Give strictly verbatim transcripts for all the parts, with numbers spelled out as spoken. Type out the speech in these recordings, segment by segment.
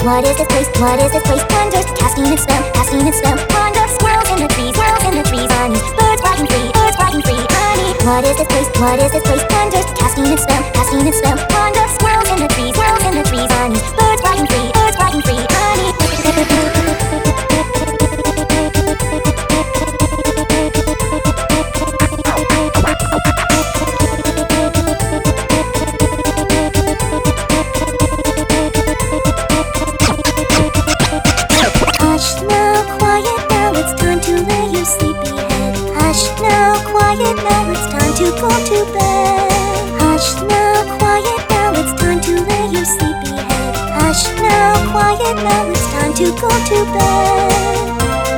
What is this place? What is this place? Wonders, casting its spell, casting its spell. Wonder, squirrels in the trees, squirrels in the trees. Bunny, birds flying free, birds flying free. Bunny. What is this place? What is this place? Wonders, casting its spell, casting its spell. Wonder, squirrels in the trees, squirrels in the trees. Bunny, birds flying free, birds flying free. Bunny. Quiet now, it's time to go to bed. Hush now, quiet now, it's time to lay your sleepy head. Hush now, quiet now, it's time to go to bed.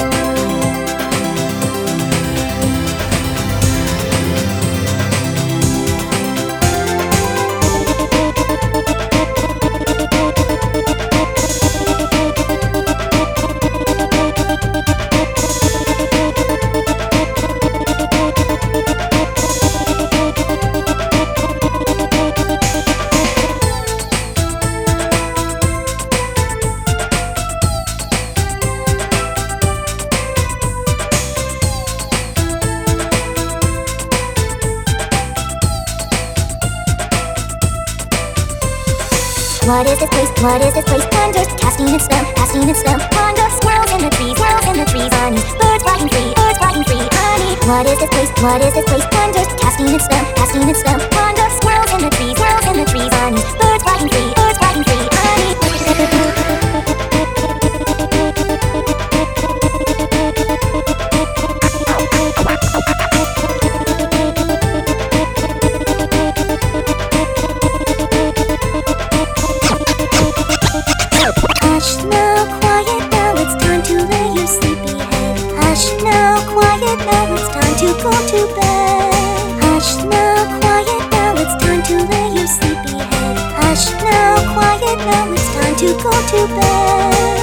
What is this place? What is this place? Wonders, casting its spell, casting its spell. Wonder, squirrels in the trees, squirrels in the trees. Bunny, birds flying free, birds flying free. Bunny. What is this place? What is this place? Wonders, casting its spell, casting its spell. Wonder, squirrels in the trees, squirrels in the trees. Bunny, birds flying free, birds flying free. Bunny. Hush now, quiet now, it's time to lay your sleepy head. Hush now, quiet now, it's time to go to bed. Hush now, quiet now, it's time to lay your sleepy head. Hush now, quiet now, it's time to go to bed.